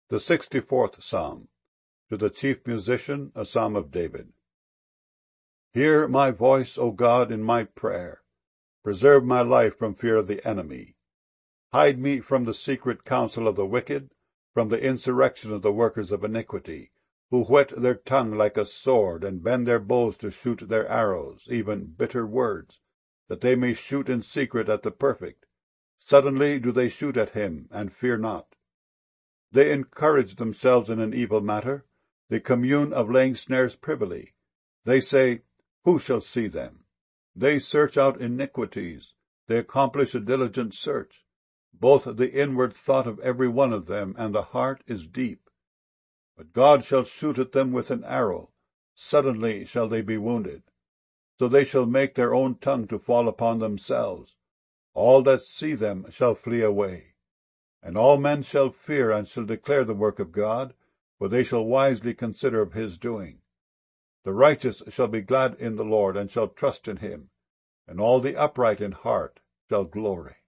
The 64th Psalm. To the chief musician, a psalm of David. Hear my voice, O God, in my prayer. Preserve my life from fear of the enemy. Hide me from the secret counsel of the wicked, from the insurrection of the workers of iniquity, who whet their tongue like a sword, and bend their bows to shoot their arrows, even bitter words, that they may shoot in secret at the perfect. Suddenly do they shoot at him, and fear not. They encourage themselves in an evil matter. They commune of laying snares privily. They say, Who shall see them? They search out iniquities. They accomplish a diligent search. Both the inward thought of every one of them and the heart is deep. But God shall shoot at them with an arrow. Suddenly shall they be wounded. So they shall make their own tongue to fall upon themselves. All that see them shall flee away. And all men shall fear and shall declare the work of God, for they shall wisely consider of his doing. The righteous shall be glad in the Lord, and shall trust in him, and all the upright in heart shall glory.